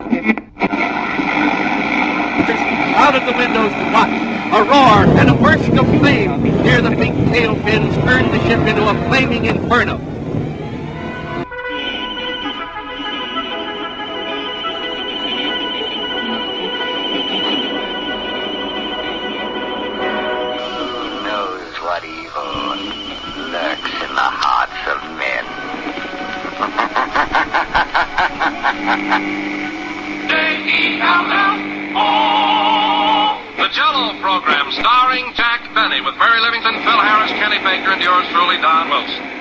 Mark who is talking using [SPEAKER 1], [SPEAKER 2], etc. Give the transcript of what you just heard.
[SPEAKER 1] Out of the windows to watch. A roar and a burst of flame. Near the big tail fins turned the ship into a flaming inferno.
[SPEAKER 2] Who knows what evil lurks in the hearts of men?
[SPEAKER 3] The Jell-O Program, starring Jack Benny, with Mary Livingston, Phil Harris, Kenny Baker, and yours truly, Don Wilson.